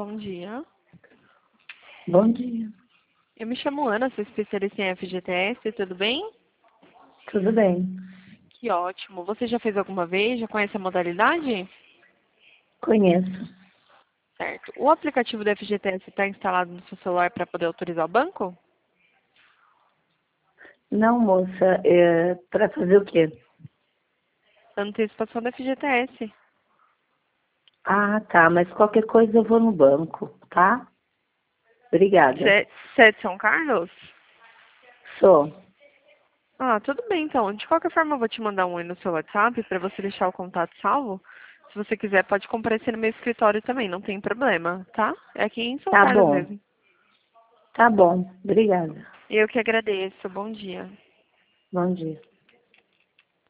bom dia. Bom dia. Eu me chamo Ana, sou especialista em FGTS, tudo bem? Tudo bem? Que ótimo. Você já fez alguma vez? Já conhece a modalidade? Conheço. Certo. O aplicativo do FGTS está instalado no seu celular para poder autorizar o banco? Não, moça, para fazer o quê? Antecipação do FGTS. Ah, tá, mas qualquer coisa eu vou no banco, tá? Obrigada. Você é de São Carlos? Sou. Ah, tudo bem então. De qualquer forma, eu vou te mandar um oi no seu WhatsApp para você deixar o contato salvo. Se você quiser, pode comparecer no meu escritório também, não tem problema, tá? É aqui em São Tá Carlos bom. mesmo. Tá bom. Obrigada. Eu que agradeço. Bom dia. Bom dia.